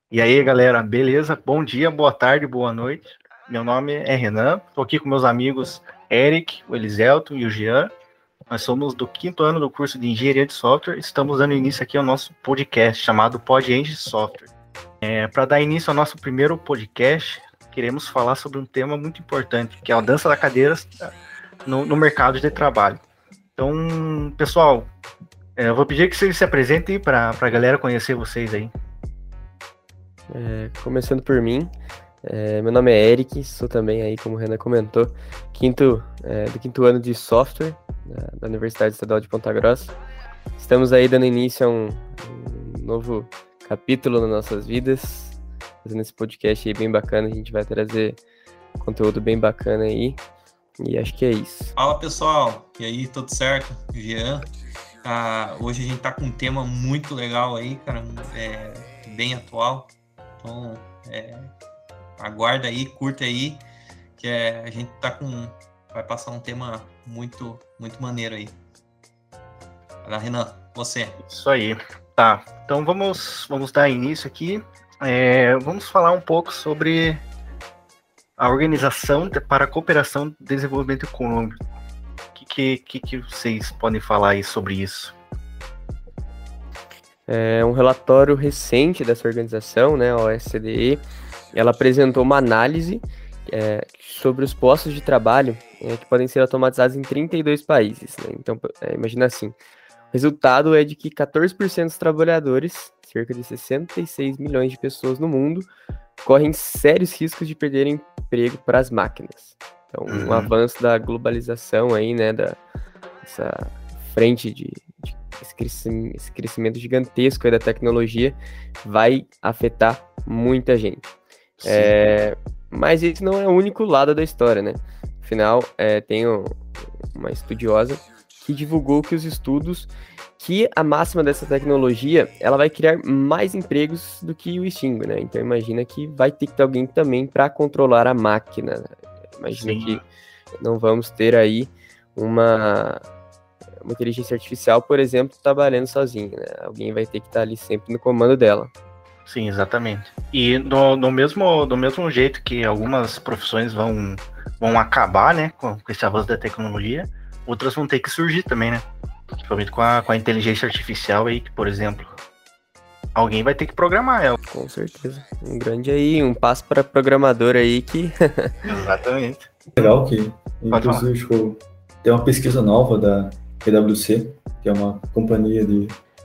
E aí, galera, beleza? Bom dia, boa tarde, boa noite. Meu nome é Renan, estou aqui com meus amigos Eric, o Eliselto e o Jean. Nós somos do 5º ano do curso de Engenharia de Software. Estamos dando início aqui ao nosso podcast chamado PodEng Software. Para dar início ao nosso primeiro podcast, queremos falar sobre um tema muito importante, que é a dança da cadeira no mercado de trabalho. Então, pessoal, eu vou pedir que vocês se apresentem para a galera conhecer vocês aí. Começando por mim, meu nome é Eric, sou também aí, como o Renan comentou, do 5º ano de software da Universidade Estadual de Ponta Grossa. Estamos aí dando início a um novo capítulo nas nossas vidas, fazendo esse podcast aí bem bacana. A gente vai trazer conteúdo bem bacana aí, e acho que é isso. Fala, pessoal, e aí, tudo certo? Jean, hoje a gente tá com um tema muito legal aí, cara, bem atual. Então, aguarda aí, curta aí, que a gente vai passar um tema muito, muito maneiro aí. Olha, Renan, você. Isso aí. Tá, então vamos dar início aqui. Vamos falar um pouco sobre a Organização para a Cooperação e Desenvolvimento Econômico. O que vocês podem falar aí sobre isso? Um relatório recente dessa organização, né, a OSCE, ela apresentou uma análise sobre os postos de trabalho que podem ser automatizados em 32 países. Né? Então, imagina assim, o resultado é de que 14% dos trabalhadores, cerca de 66 milhões de pessoas no mundo, correm sérios riscos de perderem emprego para as máquinas. Então, um avanço da globalização aí, né, dessa frente esse crescimento gigantesco aí da tecnologia vai afetar muita gente. Mas esse não é o único lado da história, né? Afinal, tem uma estudiosa que divulgou que os estudos que a máxima dessa tecnologia, ela vai criar mais empregos do que o extingue, né? Então imagina que vai ter que ter alguém também para controlar a máquina. Né? Imagina que não vamos ter aí uma inteligência artificial, por exemplo, trabalhando sozinha, né? Alguém vai ter que estar ali sempre no comando dela. Sim, exatamente. E do mesmo jeito que algumas profissões vão acabar, né, com esse avanço da tecnologia, outras vão ter que surgir também, né? Principalmente com a inteligência artificial aí, que, por exemplo, alguém vai ter que programar ela. Com certeza. Um passo para programador aí que... Exatamente. Legal que, inclusive, tem uma pesquisa nova da PwC, que é uma companhia de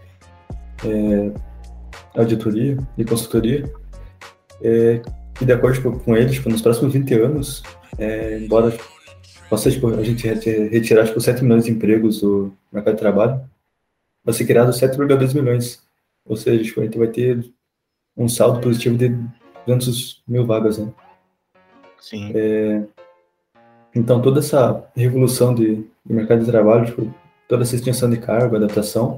auditoria e consultoria, que de acordo com eles, nos próximos 20 anos, embora possa a gente retirar 7 milhões de empregos do mercado de trabalho, vai ser criado 7,2 milhões, ou seja, a gente vai ter um saldo positivo de 200 mil vagas, né? Sim. Então, toda essa revolução do mercado de trabalho, toda essa extensão de cargo, adaptação,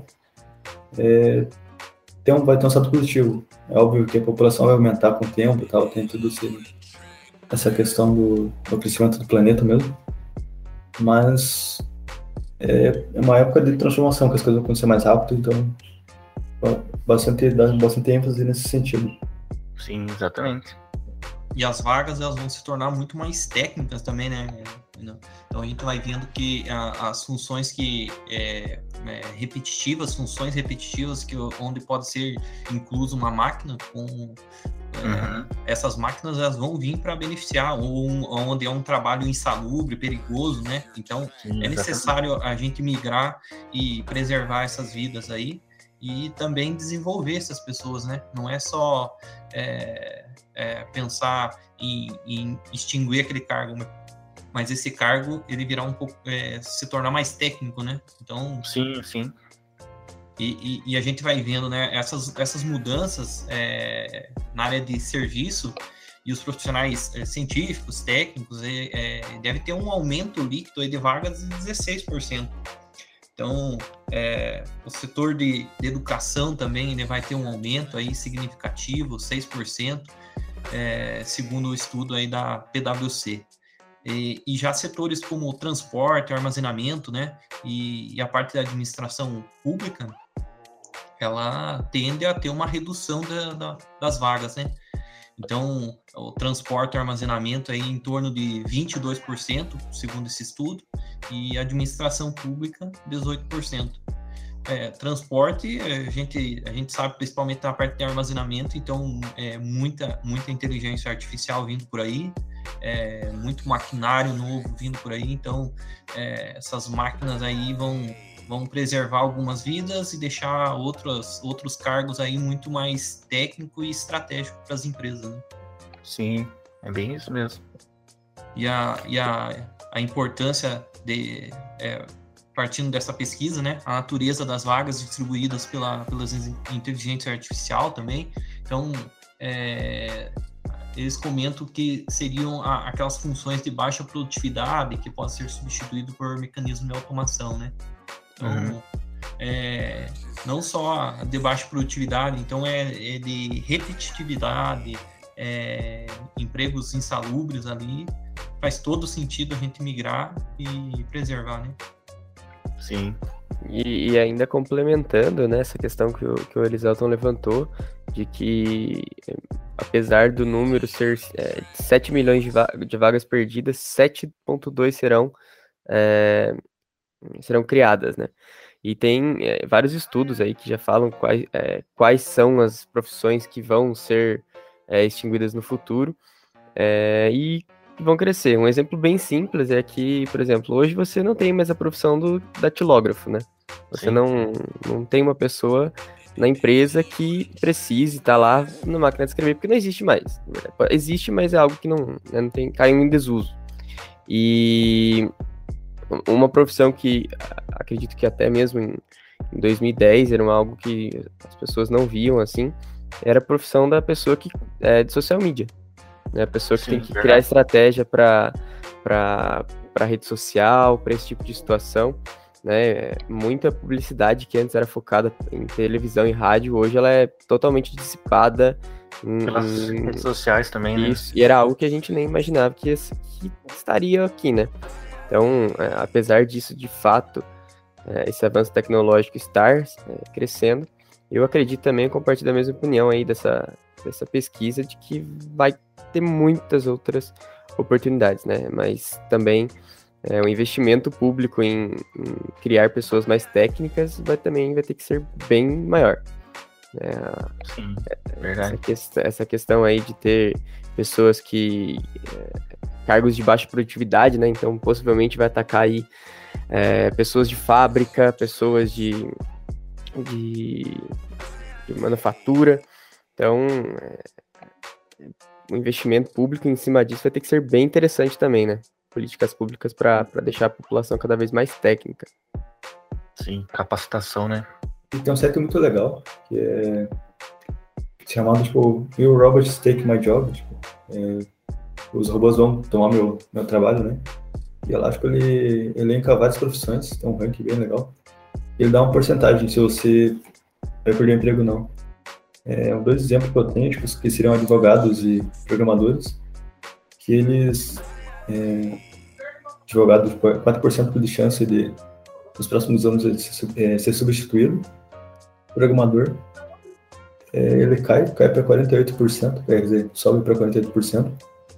vai ter um saldo positivo. É óbvio que a população vai aumentar com o tempo, tal, tem tudo essa questão do crescimento do planeta mesmo, mas é uma época de transformação, que as coisas vão acontecer mais rápido, então dá bastante ênfase nesse sentido. Sim, exatamente. E as vagas, elas vão se tornar muito mais técnicas também, né? Então a gente vai vendo que as funções funções repetitivas, onde pode ser incluso uma máquina, essas máquinas elas vão vir para beneficiar, onde é um trabalho insalubre, perigoso, né? Então é necessário a gente migrar e preservar essas vidas aí e também desenvolver essas pessoas, né? Não é só pensar em extinguir aquele cargo, mas esse cargo ele virar um pouco, se tornar mais técnico, né? Então sim. E a gente vai vendo, né, essas mudanças na área de serviço, e os profissionais científicos, técnicos, deve ter um aumento líquido aí de vagas de 16%. Então, o setor de educação também, né, vai ter um aumento aí significativo, 6%, segundo o estudo aí da PwC. E já setores como transporte, armazenamento, né, e a parte da administração pública, ela tende a ter uma redução das vagas, né? Então, o transporte e armazenamento aí em torno de 22%, segundo esse estudo, e administração pública, 18%. Transporte, a gente sabe principalmente na parte de armazenamento, então muita inteligência artificial vindo por aí, muito maquinário novo vindo por aí, então essas máquinas aí vão preservar algumas vidas e deixar outros cargos aí muito mais técnico e estratégico para as empresas, né? Sim, é bem isso mesmo. E a importância partindo dessa pesquisa, né, a natureza das vagas distribuídas pelas inteligência artificial também. Então, eles comentam que seriam aquelas funções de baixa produtividade que podem ser substituídas por mecanismos de automação, né? Então, não só de baixa produtividade, então é de repetitividade, empregos insalubres ali. Faz todo sentido a gente migrar e preservar, né? Sim. E ainda complementando, né, essa questão que o Eliselton levantou, de que apesar do número ser 7 milhões de vagas perdidas, 7,2 serão criadas, né? E tem vários estudos aí que já falam quais são as profissões que vão ser extinguidas no futuro e vão crescer. Um exemplo bem simples é que, por exemplo, hoje você não tem mais a profissão do datilógrafo, né? Você não tem uma pessoa na empresa que precise estar lá na máquina de escrever, porque não existe mais. Existe, mas é algo que não tem, caiu em desuso. E uma profissão que acredito que até mesmo em 2010 era algo que as pessoas não viam assim, era a profissão da pessoa que de social media, né? A pessoa que tem que criar estratégia para rede social, para esse tipo de situação, né? Muita publicidade que antes era focada em televisão e rádio, hoje ela é totalmente dissipada pelas redes sociais também, isso, né? E era algo que a gente nem imaginava que estaria aqui, né? Então, apesar disso, de fato, esse avanço tecnológico estar crescendo, eu acredito também, compartilho a mesma opinião aí dessa pesquisa, de que vai ter muitas outras oportunidades, né? Mas também o investimento público em criar pessoas mais técnicas vai ter que ser bem maior. Sim, verdade. Essa questão aí de ter pessoas que... cargos de baixa produtividade, né? Então, possivelmente vai atacar aí pessoas de fábrica, pessoas de manufatura. Então, o investimento público em cima disso vai ter que ser bem interessante também, né? Políticas públicas para deixar a população cada vez mais técnica. Sim, capacitação, né? E tem um site muito legal, que é chamado, tipo, Will Robots Take My Job? Tipo, os robôs vão tomar meu trabalho, né? E lá, tipo, ele elenca várias profissões, tem um ranking bem legal. Ele dá uma porcentagem se você vai perder o emprego ou não. Dois exemplos que eu tenho, tipo, que seriam advogados e programadores, que eles, advogado, 4% de chance de, nos próximos anos, ele ser substituído. Programador, ele cai para 48%, quer dizer, sobe para 48%.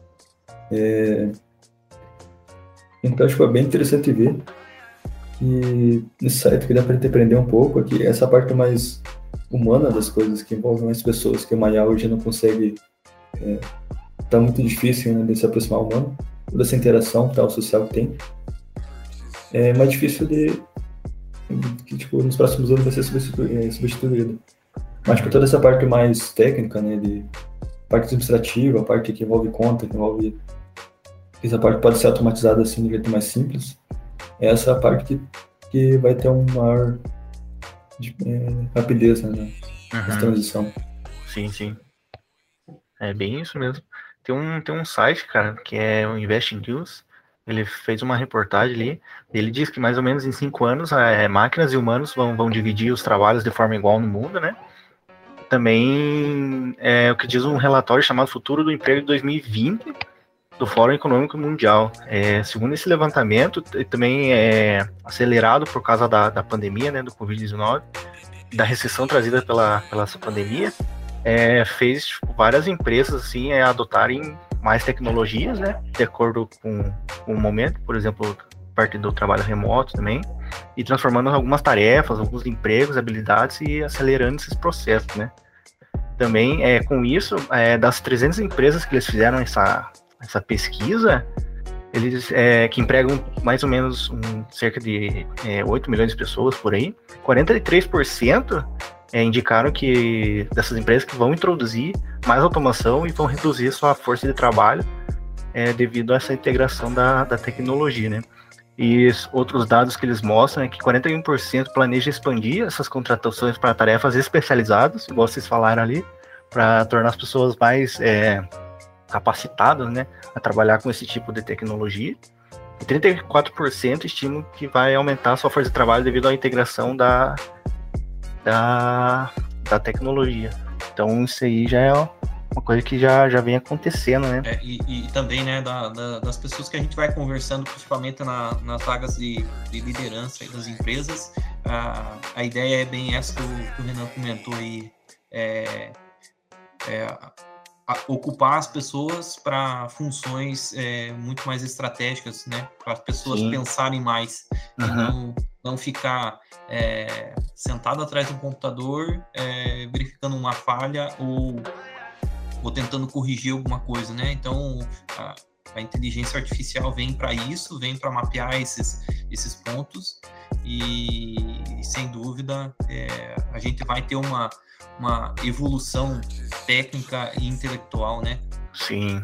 Então, acho que é bem interessante ver que nesse site que dá para aprender um pouco aqui, essa parte mais humana das coisas, que envolve mais pessoas, que o IA hoje não consegue, tá muito difícil, né, de se aproximar humano, toda essa interação tal, social que tem, é mais difícil que, tipo, nos próximos anos vai ser substituído. Mas por toda essa parte mais técnica, né, de parte administrativa, a parte que envolve conta, que envolve... Essa parte pode ser automatizada assim, de jeito mais simples. Essa é a parte que vai ter uma maior rapidez, né, na transição. Sim. É bem isso mesmo. Tem um site, cara, que é o Investing News. Ele fez uma reportagem ali. Ele diz que mais ou menos em 5 anos máquinas e humanos vão dividir os trabalhos de forma igual no mundo, né? Também é o que diz um relatório chamado Futuro do Emprego de 2020 do Fórum Econômico Mundial. Segundo esse levantamento, também é acelerado por causa da pandemia, né, do Covid-19. da recessão trazida pela essa pandemia, fez tipo, várias empresas assim, adotarem mais tecnologias, né, de acordo com o momento, por exemplo, parte do trabalho remoto também, e transformando algumas tarefas, alguns empregos, habilidades e acelerando esses processos, né. Também, com isso, das 300 empresas que eles fizeram essa pesquisa, eles que empregam mais ou menos cerca de 8 milhões de pessoas por aí, 43% indicaram que dessas empresas que vão introduzir mais automação e vão reduzir sua força de trabalho devido a essa integração da tecnologia, né? E outros dados que eles mostram é que 41% planeja expandir essas contratações para tarefas especializadas, igual vocês falaram ali, para tornar as pessoas mais capacitadas, né, a trabalhar com esse tipo de tecnologia. E 34% estimam que vai aumentar a sua força de trabalho devido à integração da tecnologia. Então isso aí já é uma coisa que já vem acontecendo, né? E também, né, das pessoas que a gente vai conversando, principalmente nas vagas de liderança das empresas, a ideia é bem essa que o Renan comentou aí, ocupar as pessoas para funções muito mais estratégicas, né? Para as pessoas pensarem mais, não ficar sentado atrás do computador verificando uma falha ou tentando corrigir alguma coisa, né? Então a inteligência artificial vem para isso, vem para mapear esses pontos e sem dúvida a gente vai ter uma evolução técnica e intelectual, né? Sim.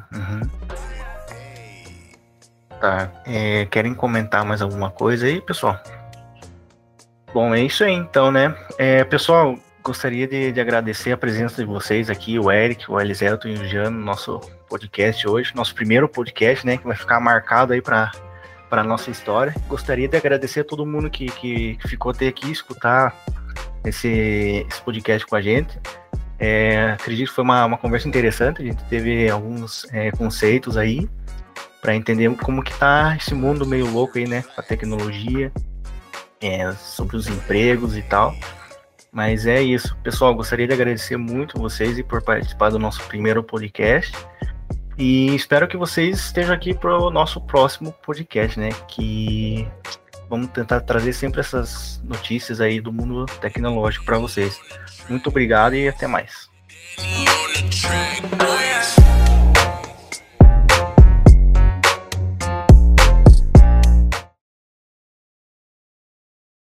Tá. Querem comentar mais alguma coisa aí, pessoal? Bom, é isso aí então, né? Pessoal, gostaria de agradecer a presença de vocês aqui, o Eric, o Eliselto e o Jean, no nosso podcast hoje, nosso primeiro podcast, né? Que vai ficar marcado aí para a nossa história. Gostaria de agradecer a todo mundo que ficou até aqui escutar esse podcast com a gente. Acredito que foi uma conversa interessante, a gente teve alguns conceitos aí para entender como que tá esse mundo meio louco aí, né, com a tecnologia, sobre os empregos e tal. Mas é isso, pessoal, gostaria de agradecer muito vocês por participar do nosso primeiro podcast e espero que vocês estejam aqui para o nosso próximo podcast, né, que vamos tentar trazer sempre essas notícias aí do mundo tecnológico para vocês. Muito obrigado e até mais.